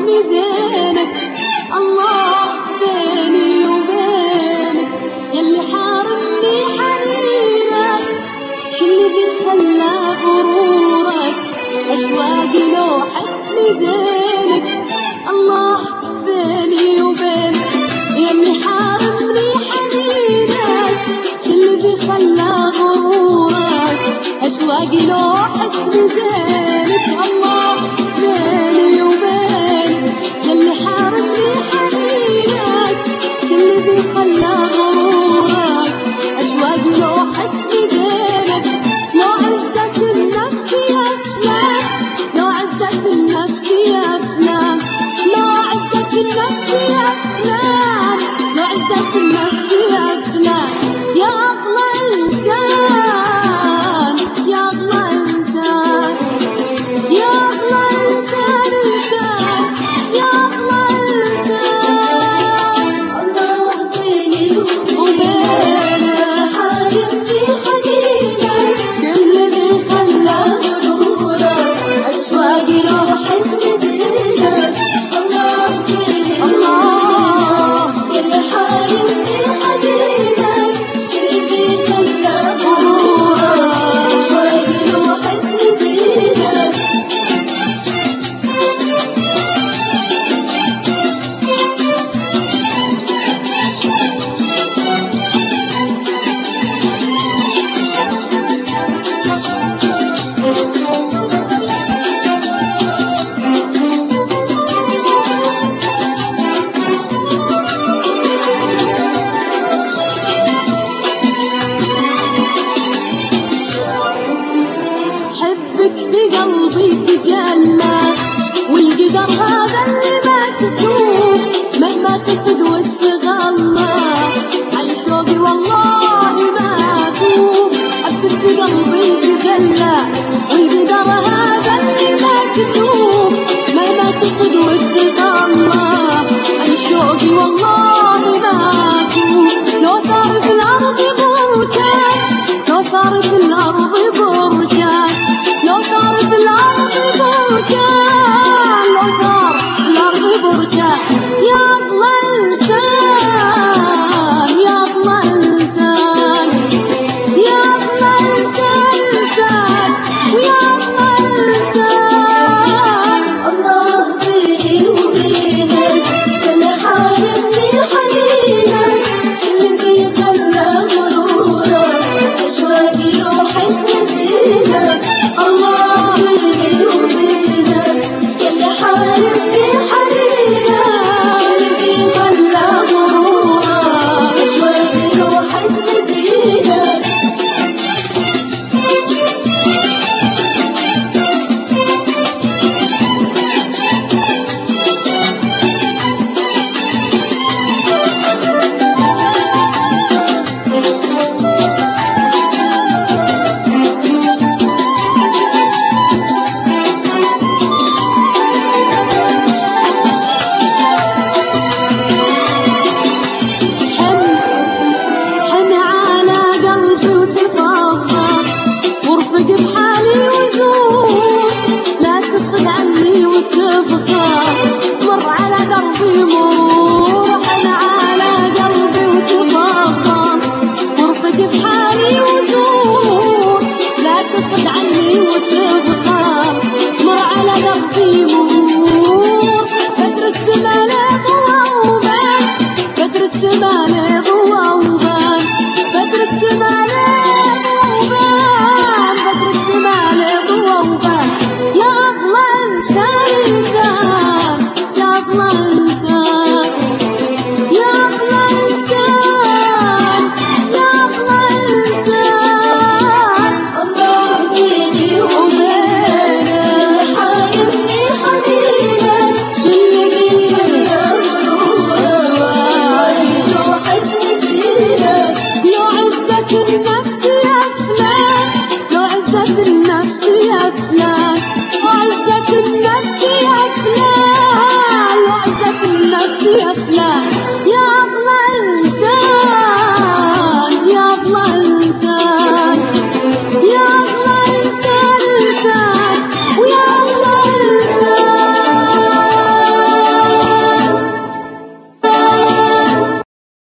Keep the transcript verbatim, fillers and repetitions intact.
حسن زينك. الله بيني وبينك يلي حارمني حنينك، شلذي خلى غرورك أشواقي لو حسن زينك. الله بيني وبينك يلي حارمني حنينك، شلذي خلى غرورك أشواقي لو حسن زينك. الله بيني وبينك يلي حارمني حنينك، شلذي خلى غرورك أشواقي لو حسن زينك. لو عزت النفس يا فلان، لو عزت النفس يا فلان، لو عزت النفس يا فلان، لو عزت النفس يا فلان، يا أغلى إنسان، يا أغلى إنسان، يا أغلى إنسان، إنسان، يا أغلى إنسان. الله بيني وبينك حارمني حنينك، شلذي خلى غرورك أشواقي لو حسن زينك. الله بيني الله يلي حارمني حنينك، شلذي خلى غرورك أشواقي لو حسن زينك. حبك بقلبي تجلى، والقدر هذا اللي ما تشوف مهما تسد وتغلى، عن شوقي والله ما أذوب. حبك بقلبي تجلى، والقدر هذا اللي ما تشوف مهما تسد وتغلى، عن شوقي والله ما أذوب. لو صار في الأرض بركان، لو صار في الأرض بركان، لو صار في الأرض بركان، لو صار في الأرض بركان، يا أغلى إنسان، يا أغلى إنسان، يا أغلى إنسان، إنسان، يا أغلى إنسان. الله بيني وبينك يلي حارمني حنينك، شلذي خلى غرورك أشواقي لو حسن زينك. الله بيني وبينك يلي حارمني حنينك، شلذي خلى غرورك أشواقي لو حسن زينك. حن على قلبي وتطبطب، وارفق بحالي وزور، لا تصد عني وتبخى، مر على دربي مور. حن على قلبي وتطبطب، وارفق بحالي وزور، لا تصد عني وتبخى،